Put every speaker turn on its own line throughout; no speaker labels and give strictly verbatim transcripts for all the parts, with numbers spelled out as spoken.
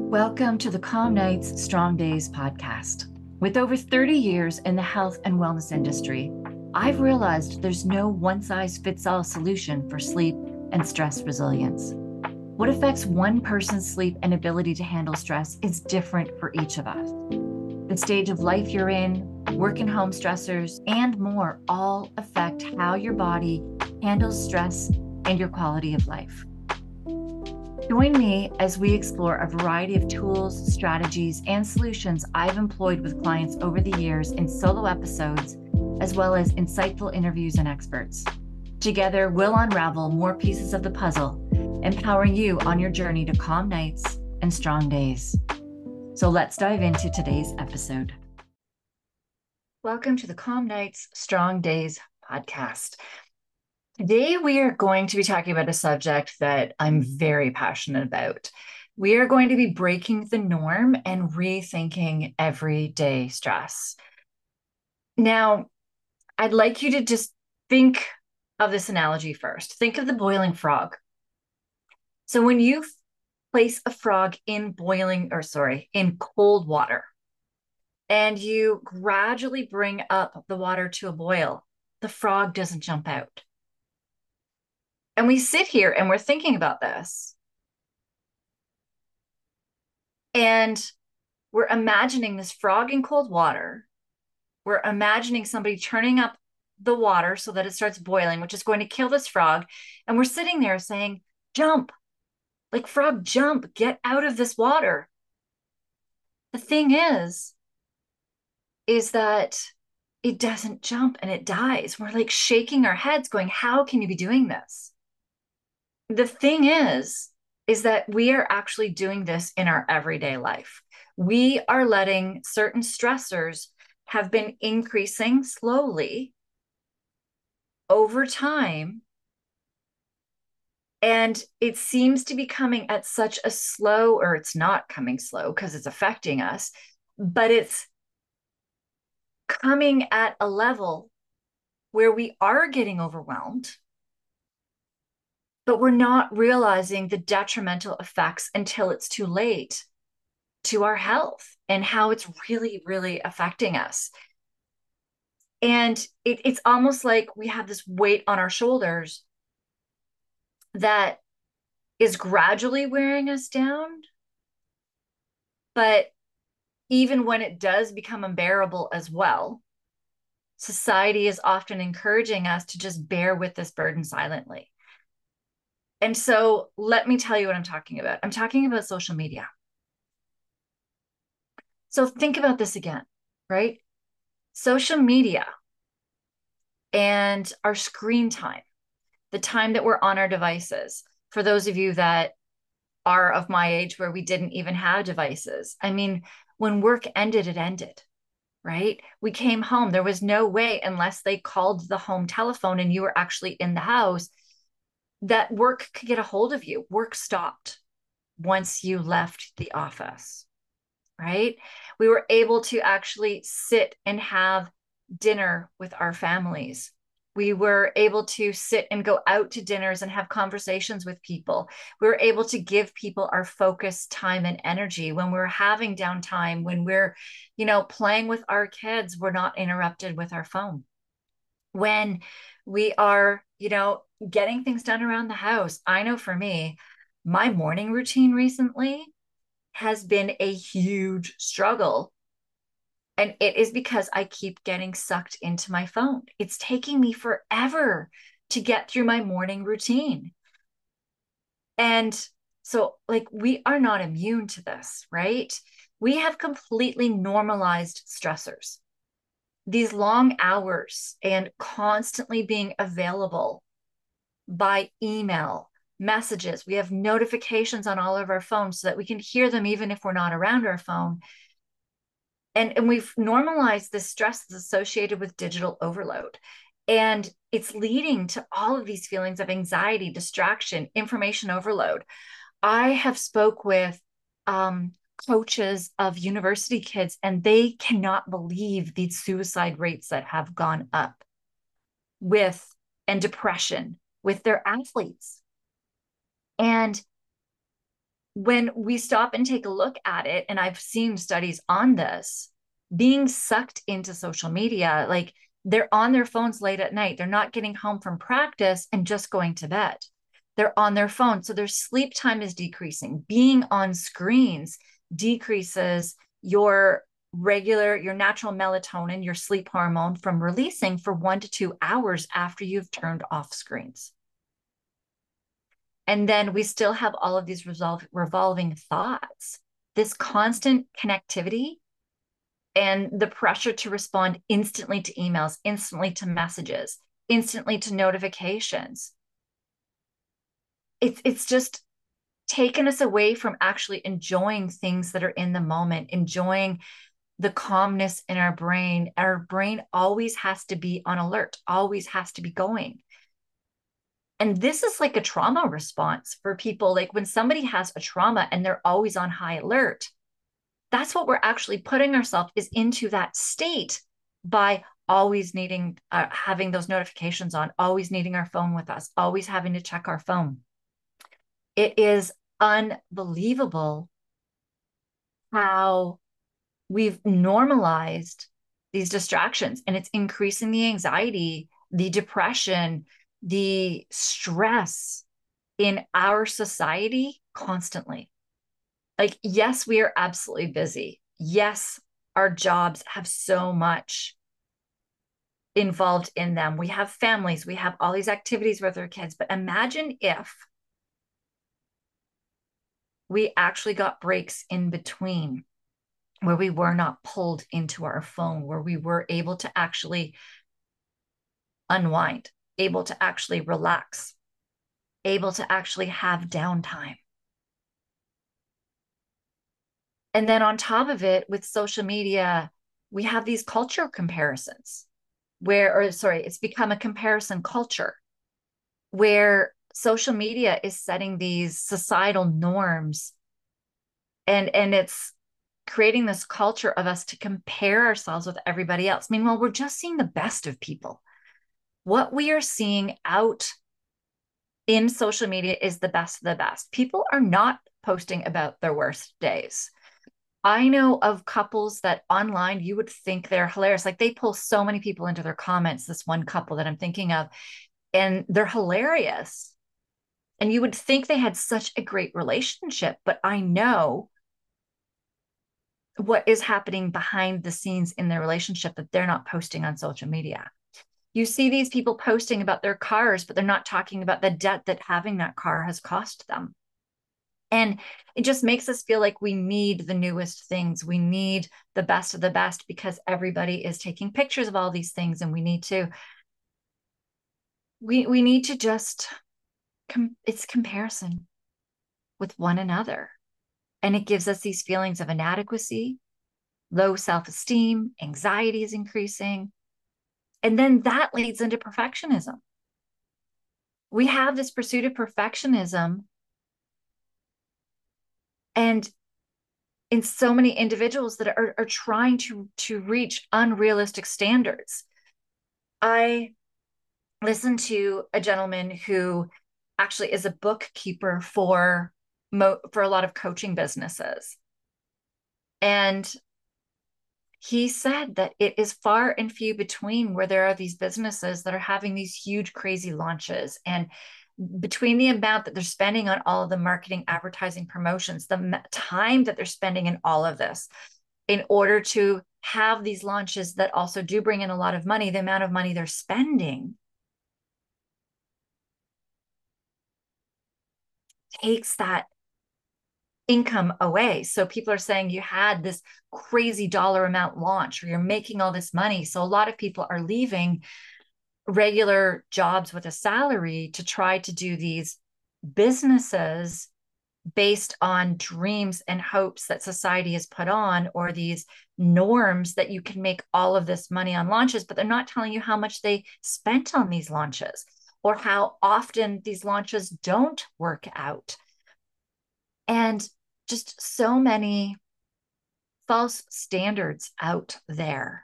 Welcome to the Calm Nights, Strong Days podcast. With over thirty years in the health and wellness industry, I've realized there's no one-size-fits-all solution for sleep and stress resilience. What affects one person's sleep and ability to handle stress is different for each of us. The stage of life you're in, work and home stressors, and more all affect how your body handles stress and your quality of life. Join me as we explore a variety of tools, strategies, and solutions I've employed with clients over the years in solo episodes, as well as insightful interviews and experts. Together, we'll unravel more pieces of the puzzle, empowering you on your journey to calm nights and strong days. So let's dive into today's episode. Welcome to the Calm Nights, Strong Days podcast. Today, we are going to be talking about a subject that I'm very passionate about. We are going to be breaking the norm and rethinking everyday stress. Now, I'd like you to just think of this analogy first. Think of the boiling frog. So when you place a frog in boiling, or sorry, in cold water, and you gradually bring up the water to a boil, the frog doesn't jump out. And we sit here and we're thinking about this. And we're imagining this frog in cold water. We're imagining somebody turning up the water so that it starts boiling, which is going to kill this frog. And we're sitting there saying, jump, like frog, jump, get out of this water. The thing is, is that it doesn't jump and it dies. We're like shaking our heads going, how can you be doing this? The thing is, is that we are actually doing this in our everyday life. We are letting certain stressors have been increasing slowly over time. And it seems to be coming at such a slow, or it's not coming slow because it's affecting us, but it's coming at a level where we are getting overwhelmed, but we're not realizing the detrimental effects until it's too late to our health and how it's really, really affecting us. And it, it's almost like we have this weight on our shoulders that is gradually wearing us down. But even when it does become unbearable as well, society is often encouraging us to just bear with this burden silently. And so let me tell you what I'm talking about. I'm talking about social media. So think about this again, right? Social media and our screen time, the time that we're on our devices. For those of you that are of my age where we didn't even have devices. I mean, when work ended, it ended, right? We came home. There was no way, unless they called the home telephone and you were actually in the house, that work could get a hold of you. Work stopped once you left the office, right? We were able to actually sit and have dinner with our families. We were able to sit and go out to dinners and have conversations with people. We were able to give people our focus, time, and energy when we're having downtime, when we're, you know, playing with our kids, we're not interrupted with our phone. When we are, you know, getting things done around the house. I know for me, my morning routine recently has been a huge struggle. And it is because I keep getting sucked into my phone. It's taking me forever to get through my morning routine. And so, like, we are not immune to this, right? We have completely normalized stressors. These long hours and constantly being available by email, messages. We have notifications on all of our phones so that we can hear them even if we're not around our phone. And, and we've normalized this stress that's associated with digital overload. And it's leading to all of these feelings of anxiety, distraction, information overload. I have spoke with um, coaches of university kids, and they cannot believe the suicide rates that have gone up with, and depression with their athletes. And when we stop and take a look at it, and I've seen studies on this, being sucked into social media, like they're on their phones late at night. They're not getting home from practice and just going to bed. They're on their phone. So their sleep time is decreasing. Being on screens decreases your regular, your natural melatonin, your sleep hormone from releasing for one to two hours after you've turned off screens. And then we still have all of these resolve, revolving thoughts, this constant connectivity and the pressure to respond instantly to emails, instantly to messages, instantly to notifications. It's, it's just taken us away from actually enjoying things that are in the moment, enjoying the calmness in our brain. Our brain always has to be on alert, always has to be going. And this is like a trauma response for people. Like when somebody has a trauma and they're always on high alert, that's what we're actually putting ourselves is into that state by always needing, uh, having those notifications on, always needing our phone with us, always having to check our phone. It is unbelievable how we've normalized these distractions, and it's increasing the anxiety, the depression, the stress in our society constantly. Like, yes, we are absolutely busy. Yes, our jobs have so much involved in them. We have families, we have all these activities with our kids. But imagine if we actually got breaks in between where we were not pulled into our phone, where we were able to actually unwind, able to actually relax, able to actually have downtime. And then on top of it, with social media, we have these culture comparisons where, or sorry, it's become a comparison culture where social media is setting these societal norms, and and it's creating this culture of us to compare ourselves with everybody else. Meanwhile, we're just seeing the best of people. What we are seeing out in social media is the best of the best. People are not posting about their worst days. I know of couples that online you would think they're hilarious. Like they pull so many people into their comments, this one couple that I'm thinking of, and they're hilarious. And you would think they had such a great relationship, but I know what is happening behind the scenes in their relationship that they're not posting on social media. You see these people posting about their cars, but they're not talking about the debt that having that car has cost them. And it just makes us feel like we need the newest things. We need the best of the best because everybody is taking pictures of all these things, and we need to we we need to just com- it's comparison with one another. And it gives us these feelings of inadequacy, low self-esteem, anxiety is increasing. And then that leads into perfectionism. We have this pursuit of perfectionism, and in so many individuals that are, are trying to, to reach unrealistic standards. I listened to a gentleman who actually is a bookkeeper for mo- for a lot of coaching businesses. And he said that it is far and few between where there are these businesses that are having these huge, crazy launches. And between the amount that they're spending on all of the marketing, advertising, promotions, the time that they're spending in all of this, in order to have these launches that also do bring in a lot of money, the amount of money they're spending takes that income away. So people are saying you had this crazy dollar amount launch, or you're making all this money. So a lot of people are leaving regular jobs with a salary to try to do these businesses based on dreams and hopes that society has put on, or these norms that you can make all of this money on launches, but they're not telling you how much they spent on these launches or how often these launches don't work out. And just so many false standards out there.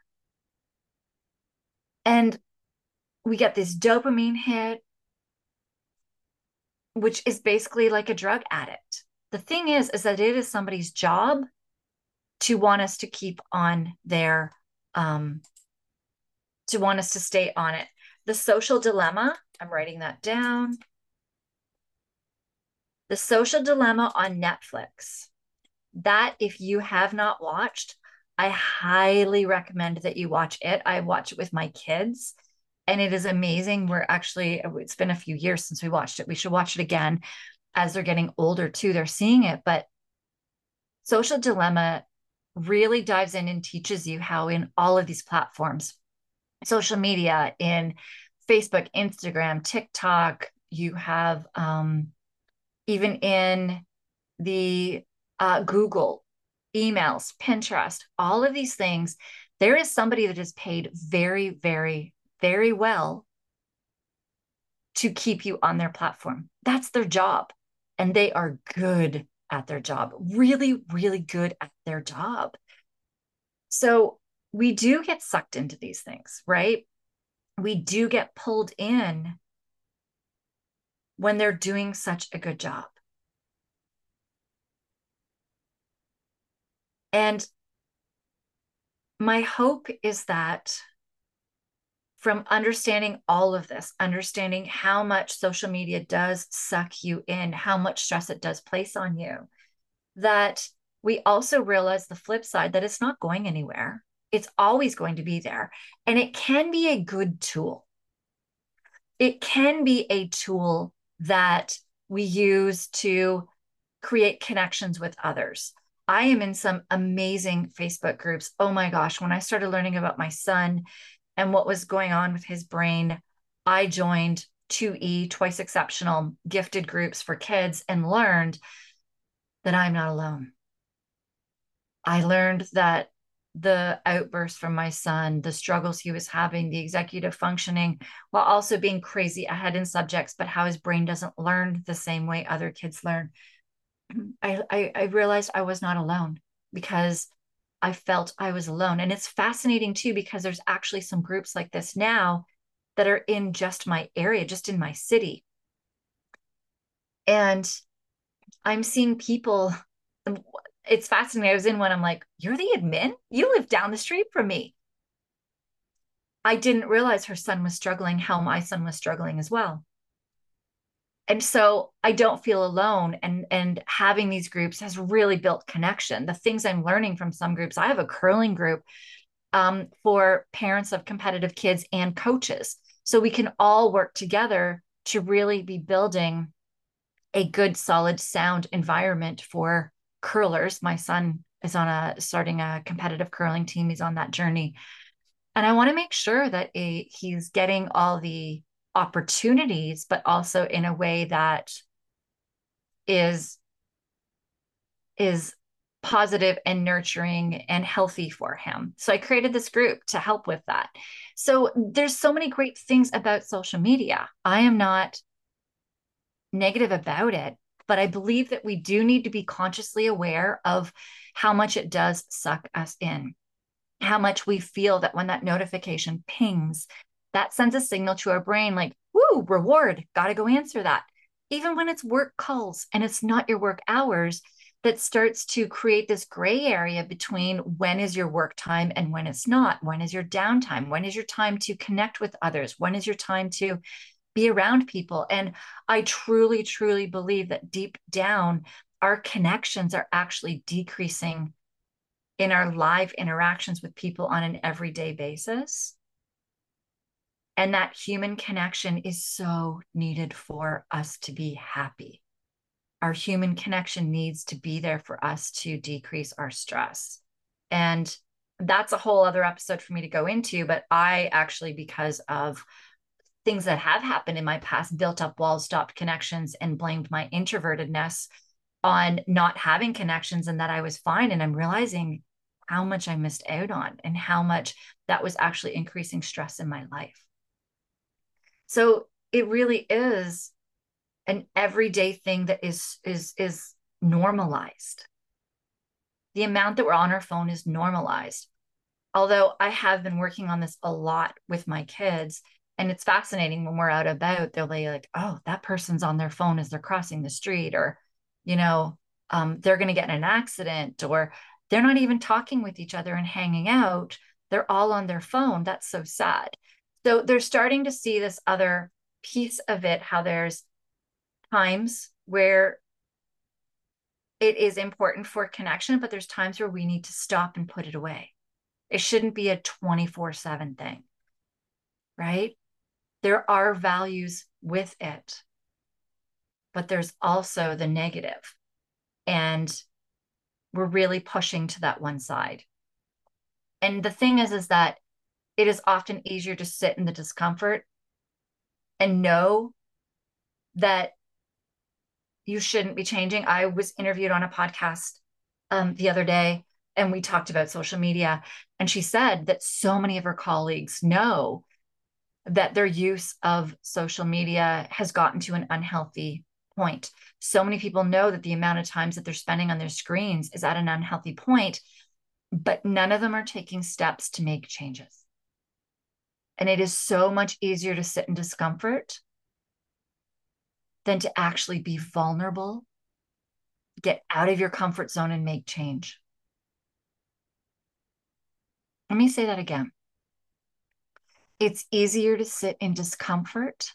And we get this dopamine hit, which is basically like a drug addict. The thing is, is that it is somebody's job to want us to keep on their, um, to want us to stay on it. The Social Dilemma, I'm writing that down. The Social Dilemma on Netflix. That, if you have not watched, I highly recommend that you watch it. I watch it with my kids and it is amazing. We're actually, it's been a few years since we watched it. We should watch it again as they're getting older too. They're seeing it, but Social Dilemma really dives in and teaches you how in all of these platforms, social media, in Facebook, Instagram, TikTok, you have um, even in the uh, Google, emails, Pinterest, all of these things, there is somebody that is paid very, very, very well to keep you on their platform. That's their job. And they are good at their job, really, really good at their job. So we do get sucked into these things, right? We do get pulled in when they're doing such a good job. And my hope is that from understanding all of this, understanding how much social media does suck you in, how much stress it does place on you, that we also realize the flip side that it's not going anywhere. It's always going to be there. And it can be a good tool. It can be a tool that we use to create connections with others. I am in some amazing Facebook groups. Oh my gosh, when I started learning about my son and what was going on with his brain, I joined two E, Twice Exceptional, gifted groups for kids, and learned that I'm not alone. I learned that the outbursts from my son, the struggles he was having, the executive functioning, while also being crazy ahead in subjects, but how his brain doesn't learn the same way other kids learn. I, I, I realized I was not alone because I felt I was alone. And it's fascinating too, because there's actually some groups like this now that are in just my area, just in my city. And I'm seeing people, it's fascinating. I was in one, I'm like, you're the admin? You live down the street from me. I didn't realize her son was struggling, how my son was struggling as well. And so I don't feel alone, and and having these groups has really built connection. The things I'm learning from some groups, I have a curling group um, for parents of competitive kids and coaches, so we can all work together to really be building a good, solid, sound environment for curlers. My son is on a starting a competitive curling team. He's on that journey, and I want to make sure that a, he's getting all the opportunities, but also in a way that is is positive and nurturing and healthy for him. So I created this group to help with that. So there's so many great things about social media. I am not negative about it, but I believe that we do need to be consciously aware of how much it does suck us in, how much we feel that when that notification pings, that sends a signal to our brain like, woo, reward, got to go answer that. Even when it's work calls and it's not your work hours, that starts to create this gray area between when is your work time and when it's not. When is your downtime? When is your time to connect with others? When is your time to be around people? And I truly, truly believe that deep down, our connections are actually decreasing in our live interactions with people on an everyday basis. And that human connection is so needed for us to be happy. Our human connection needs to be there for us to decrease our stress. And that's a whole other episode for me to go into. But I actually, because of things that have happened in my past, built up walls, stopped connections, and blamed my introvertedness on not having connections and that I was fine. And I'm realizing how much I missed out on and how much that was actually increasing stress in my life. So it really is an everyday thing that is is is normalized. The amount that we're on our phone is normalized. Although I have been working on this a lot with my kids, and it's fascinating when we're out about, they'll be like, oh, that person's on their phone as they're crossing the street, or, you know, um, they're going to get in an accident, or they're not even talking with each other and hanging out. They're all on their phone. That's so sad. So they're starting to see this other piece of it, how there's times where it is important for connection, but there's times where we need to stop and put it away. It shouldn't be a twenty-four seven thing, right? There are values with it, but there's also the negative. And we're really pushing to that one side. And the thing is, is that it is often easier to sit in the discomfort and know that you shouldn't be changing. I was interviewed on a podcast um, the other day, and we talked about social media. And she said that so many of her colleagues know that their use of social media has gotten to an unhealthy point. So many people know that the amount of times that they're spending on their screens is at an unhealthy point, but none of them are taking steps to make changes. And it is so much easier to sit in discomfort than to actually be vulnerable, get out of your comfort zone and make change. Let me say that again. It's easier to sit in discomfort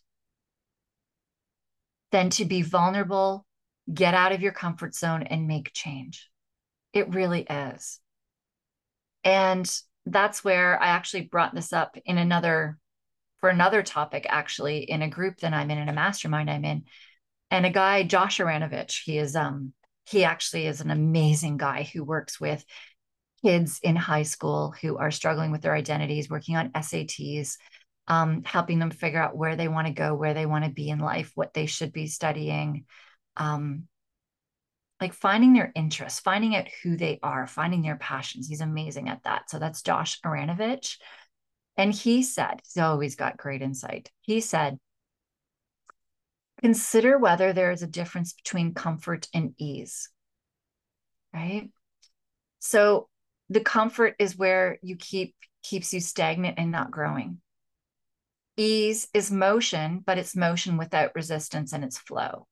than to be vulnerable, get out of your comfort zone and make change. It really is. And that's where I actually brought this up in another, for another topic, actually, in a group that I'm in, in a mastermind I'm in. And a guy, Josh Aranovich, he is, um, he actually is an amazing guy who works with kids in high school who are struggling with their identities, working on S A Ts, um, helping them figure out where they want to go, where they want to be in life, what they should be studying, um, like finding their interests, finding out who they are, finding their passions. He's amazing at that. So that's Josh Aranovich. And he said, he's always got great insight. He said, consider whether there is a difference between comfort and ease, right? So the comfort is where you keep keeps you stagnant and not growing. Ease is motion, but it's motion without resistance and it's flow.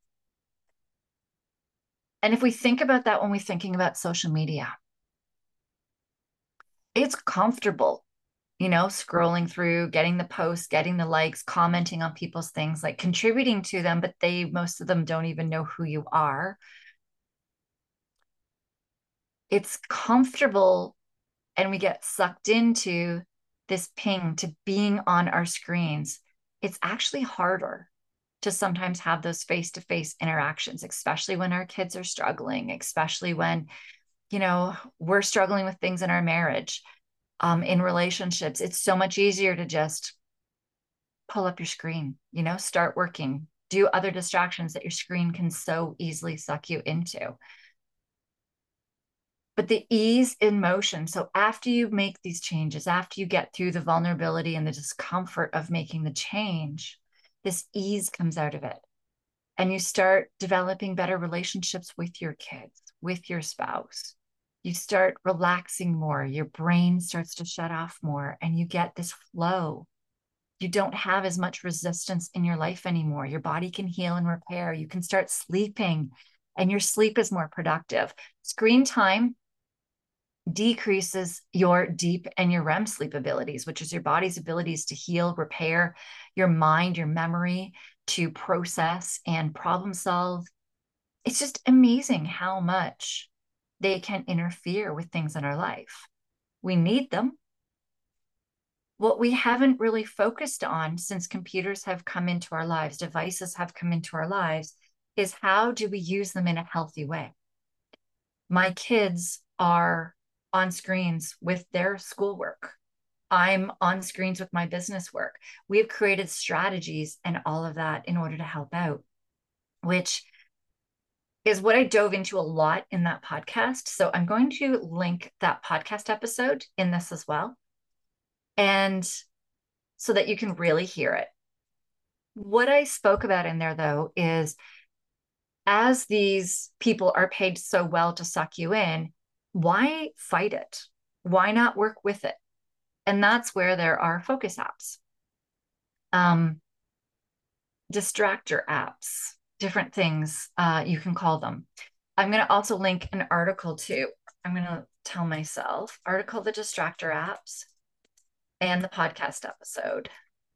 And if we think about that when we're thinking about social media, it's comfortable, you know, scrolling through, getting the posts, getting the likes, commenting on people's things, like contributing to them, but they, most of them don't even know who you are. It's comfortable, and we get sucked into this ping to being on our screens. It's actually harder to sometimes have those face-to-face interactions, especially when our kids are struggling, especially when, you know, we're struggling with things in our marriage, um, in relationships. It's so much easier to just pull up your screen, you know, start working, do other distractions that your screen can so easily suck you into. But the ease in motion. So after you make these changes, after you get through the vulnerability and the discomfort of making the change, this ease comes out of it. And you start developing better relationships with your kids, with your spouse. You start relaxing more. Your brain starts to shut off more, and you get this flow. You don't have as much resistance in your life anymore. Your body can heal and repair. You can start sleeping, and your sleep is more productive. Screen time decreases your deep and your R E M sleep abilities, which is your body's abilities to heal, repair, your mind, your memory, to process and problem solve. It's just amazing how much they can interfere with things in our life. We need them. What we haven't really focused on since computers have come into our lives, devices have come into our lives, is how do we use them in a healthy way? My kids are on screens with their schoolwork. I'm on screens with my business work. We have created strategies and all of that in order to help out, which is what I dove into a lot in that podcast. So I'm going to link that podcast episode in this as well, and so that you can really hear it. What I spoke about in there, though, is as these people are paid so well to suck you in, why fight it? Why not work with it? And that's where there are focus apps, um, distractor apps, different things uh, you can call them. I'm going to also link an article too. I'm going to tell myself article, the distractor apps, and the podcast episode.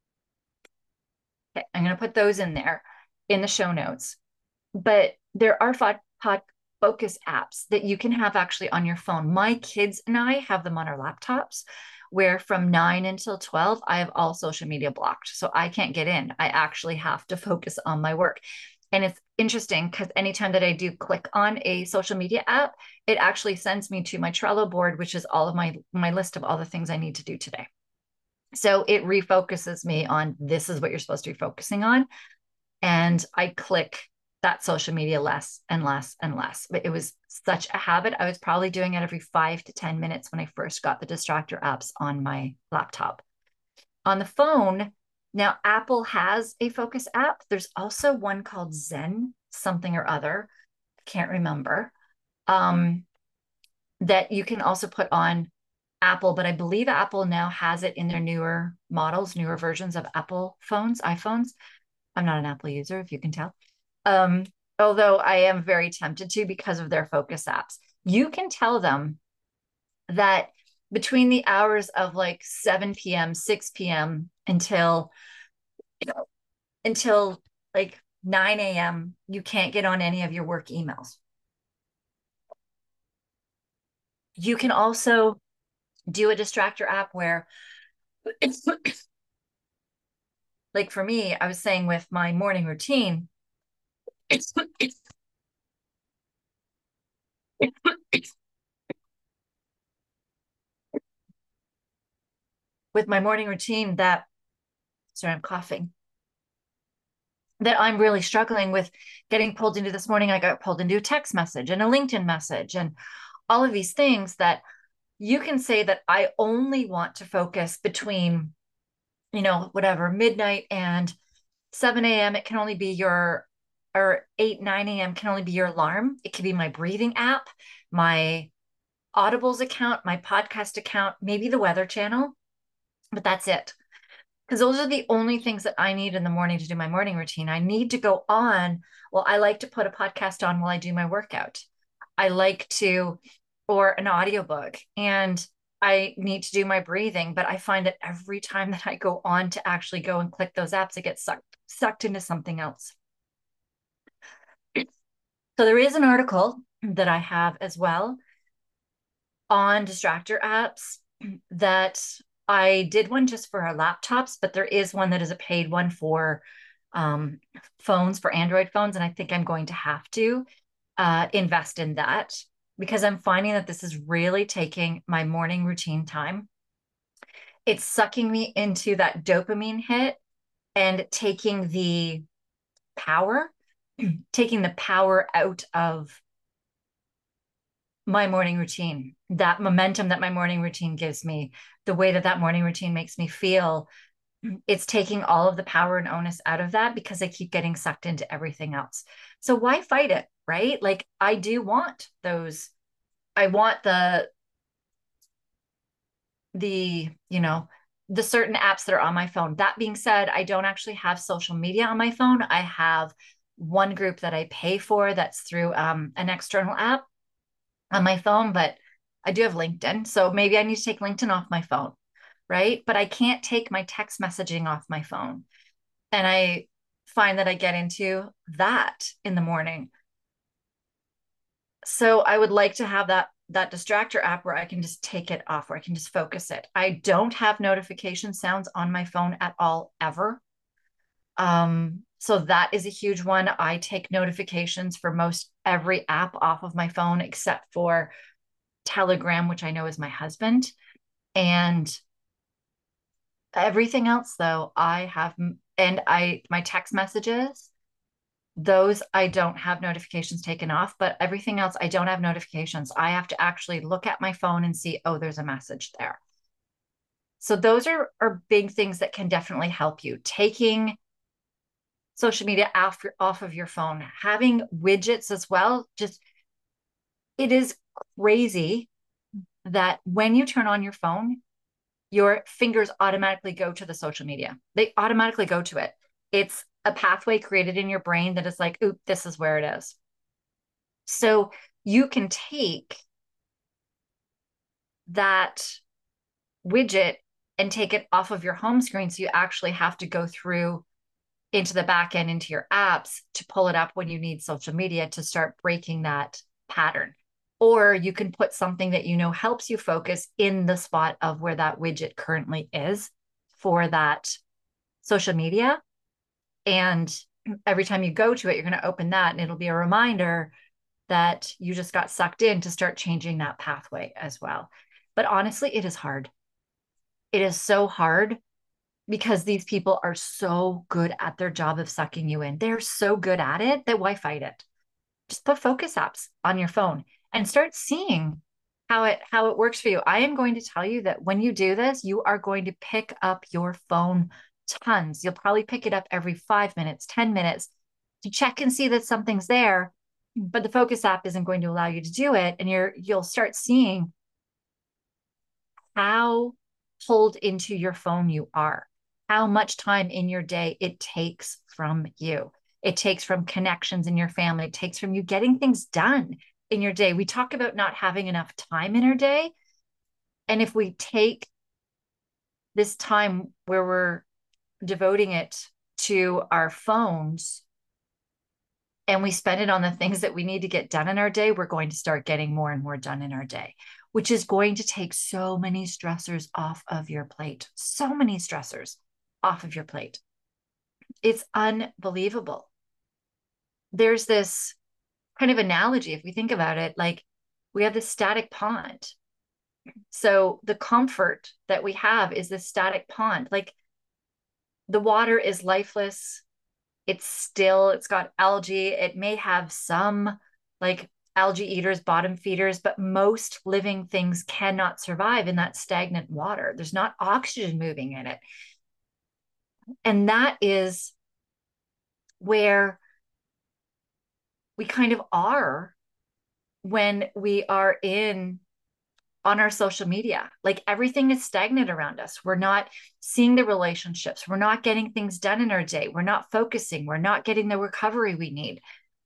Okay, I'm going to put those in there in the show notes. But there are pod, pod focus apps that you can have actually on your phone. My kids and I have them on our laptops, where from nine until twelve, I have all social media blocked. So I can't get in. I actually have to focus on my work. And it's interesting because anytime that I do click on a social media app, it actually sends me to my Trello board, which is all of my, my list of all the things I need to do today. So it refocuses me on this is what you're supposed to be focusing on. And I click that social media less and less and less. But it was such a habit. I was probably doing it every five to ten minutes when I first got the distractor apps on my laptop. On the phone, now Apple has a focus app. There's also one called Zen, something or other. I can't remember. Um, that you can also put on Apple, but I believe Apple now has it in their newer models, newer versions of Apple phones, iPhones. I'm not an Apple user, if you can tell. Um, although I am very tempted to because of their focus apps. You can tell them that between the hours of like seven p.m., six p.m. until, you know, until like nine a.m., you can't get on any of your work emails. You can also do a distractor app where like for me, I was saying with my morning routine, with my morning routine that, sorry, I'm coughing, that I'm really struggling with getting pulled into this morning. I got pulled into a text message and a LinkedIn message and all of these things that you can say that I only want to focus between, you know, whatever, midnight and seven a.m. It can only be your, or eight, nine a.m. can only be your alarm. It can be my breathing app, my Audibles account, my podcast account, maybe the Weather Channel, but that's it. Because those are the only things that I need in the morning to do my morning routine. I need to go on. Well, I like to put a podcast on while I do my workout. I like to, or an audiobook, and I need to do my breathing. But I find that every time that I go on to actually go and click those apps, it gets sucked, sucked into something else. So there is an article that I have as well on distractor apps that I did one just for our laptops, but there is one that is a paid one for um, phones, for Android phones. And I think I'm going to have to uh, invest in that because I'm finding that this is really taking my morning routine time. It's sucking me into that dopamine hit and taking the power, taking the power out of my morning routine, that momentum that my morning routine gives me, the way that that morning routine makes me feel. It's taking all of the power and onus out of that because I keep getting sucked into everything else. So why fight it, right? Like I do want those, I want the, the, you know, the certain apps that are on my phone. That being said, I don't actually have social media on my phone. I have one group that I pay for that's through um, an external app on my phone, but I do have LinkedIn. So maybe I need to take LinkedIn off my phone, right? But I can't take my text messaging off my phone. And I find that I get into that in the morning. So I would like to have that that distractor app where I can just take it off, where I can just focus it. I don't have notification sounds on my phone at all, ever. Um, so that is a huge one. I take notifications for most every app off of my phone except for Telegram, which I know is my husband. And everything else, though, I have, and I, my text messages, those I don't have notifications taken off, but everything else, I don't have notifications. I have to actually look at my phone and see, oh, there's a message there. So those are, are big things that can definitely help you. Taking social media off, off of your phone, having widgets as well. Just, it is crazy that when you turn on your phone, your fingers automatically go to the social media. They automatically go to it. It's a pathway created in your brain that is like, oop, this is where it is. So you can take that widget and take it off of your home screen. So you actually have to go through into the back end, into your apps to pull it up when you need social media to start breaking that pattern. Or you can put something that you know helps you focus in the spot of where that widget currently is for that social media. And every time you go to it, you're going to open that and it'll be a reminder that you just got sucked in to start changing that pathway as well. But honestly, it is hard. It is so hard because these people are so good at their job of sucking you in. They're so good at it that why fight it? Just put focus apps on your phone and start seeing how it how it works for you. I am going to tell you that when you do this, you are going to pick up your phone tons. You'll probably pick it up every five minutes, ten minutes to check and see that something's there, but the focus app isn't going to allow you to do it. And you're you'll start seeing how pulled into your phone you are, how much time in your day it takes from you. It takes from connections in your family. It takes from you getting things done in your day. We talk about not having enough time in our day. And if we take this time where we're devoting it to our phones and we spend it on the things that we need to get done in our day, we're going to start getting more and more done in our day, which is going to take so many stressors off of your plate. So many stressors off of your plate. It's unbelievable. There's this kind of analogy, if we think about it, like we have this static pond. So the comfort that we have is this static pond. Like the water is lifeless. It's still, it's got algae. It may have some like algae eaters, bottom feeders, but most living things cannot survive in that stagnant water. There's not oxygen moving in it. And that is where we kind of are when we are in on our social media. Like everything is stagnant around us. We're not seeing the relationships. We're not getting things done in our day. We're not focusing. We're not getting the recovery we need.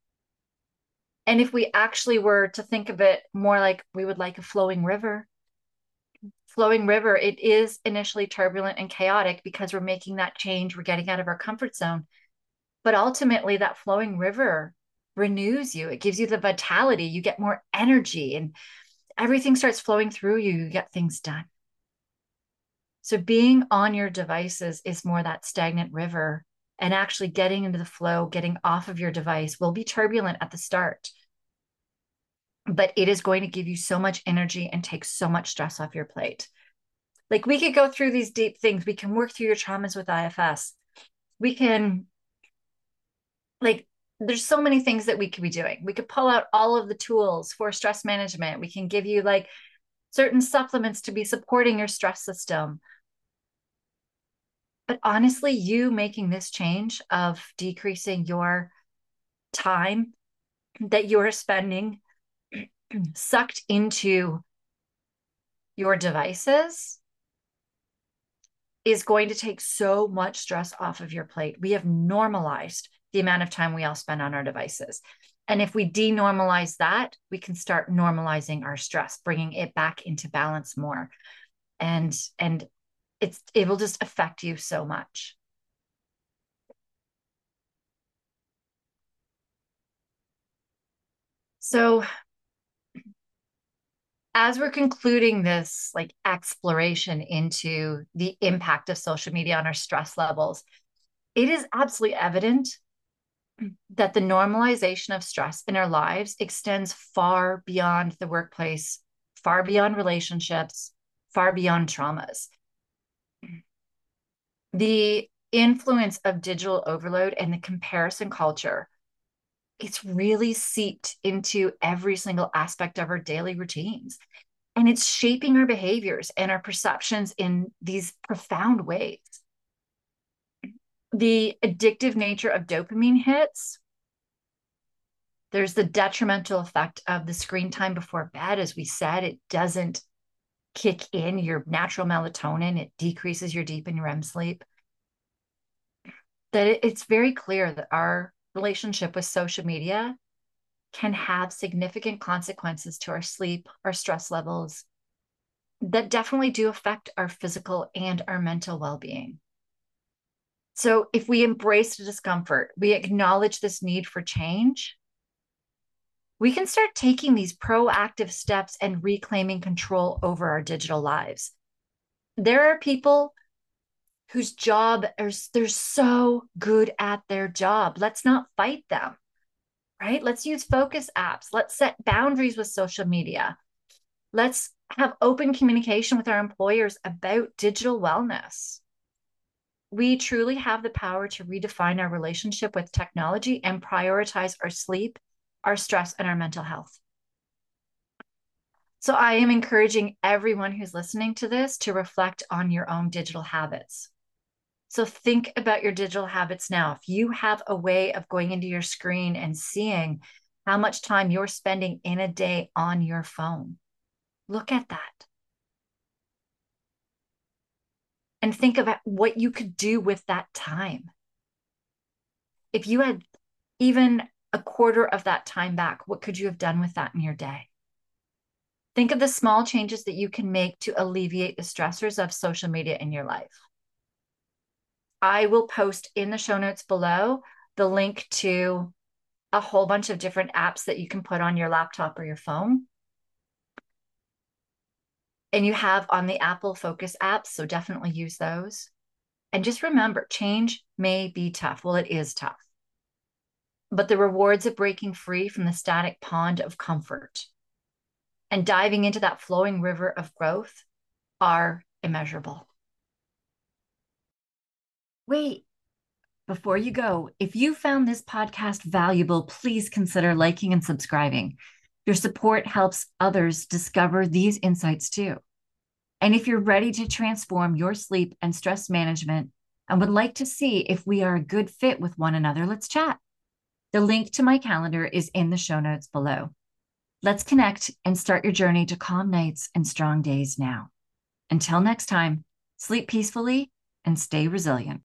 And if we actually were to think of it more like we would like a flowing river, flowing river, it is initially turbulent and chaotic because we're making that change. We're getting out of our comfort zone. But ultimately, that flowing river renews you. It gives you the vitality. You get more energy and everything starts flowing through you. You get things done. So being on your devices is more that stagnant river, and actually getting into the flow, getting off of your device will be turbulent at the start, but it is going to give you so much energy and take so much stress off your plate. Like we could go through these deep things. We can work through your traumas with I F S. We can, like, there's so many things that we could be doing. We could pull out all of the tools for stress management. We can give you like certain supplements to be supporting your stress system. But honestly, you making this change of decreasing your time that you're spending sucked into your devices is going to take so much stress off of your plate. We have normalized the amount of time we all spend on our devices. And if we denormalize that, we can start normalizing our stress, bringing it back into balance more. And, and it's, it will just affect you so much. So as we're concluding this like exploration into the impact of social media on our stress levels, it is absolutely evident that the normalization of stress in our lives extends far beyond the workplace, far beyond relationships, far beyond traumas. The influence of digital overload and the comparison culture, it's really seeped into every single aspect of our daily routines. And it's shaping our behaviors and our perceptions in these profound ways. The addictive nature of dopamine hits. There's the detrimental effect of the screen time before bed. As we said, it doesn't kick in your natural melatonin. It decreases your deep and R E M sleep. That it's very clear that our relationship with social media can have significant consequences to our sleep, our stress levels, that definitely do affect our physical and our mental well-being. So if we embrace the discomfort, we acknowledge this need for change, we can start taking these proactive steps and reclaiming control over our digital lives. There are people whose job is they're so good at their job. Let's not fight them, right? Let's use focus apps. Let's set boundaries with social media. Let's have open communication with our employers about digital wellness. We truly have the power to redefine our relationship with technology and prioritize our sleep, our stress, and our mental health. So I am encouraging everyone who's listening to this to reflect on your own digital habits. So think about your digital habits now. If you have a way of going into your screen and seeing how much time you're spending in a day on your phone, look at that. And think about what you could do with that time. If you had even a quarter of that time back, what could you have done with that in your day? Think of the small changes that you can make to alleviate the stressors of social media in your life. I will post in the show notes below the link to a whole bunch of different apps that you can put on your laptop or your phone. And you have on the Apple Focus apps, so definitely use those. And just remember, change may be tough. Well, it is tough. But the rewards of breaking free from the static pond of comfort and diving into that flowing river of growth are immeasurable. Wait, before you go, if you found this podcast valuable, please consider liking and subscribing. Your support helps others discover these insights too. And if you're ready to transform your sleep and stress management and would like to see if we are a good fit with one another, let's chat. The link to my calendar is in the show notes below. Let's connect and start your journey to calm nights and strong days now. Until next time, sleep peacefully and stay resilient.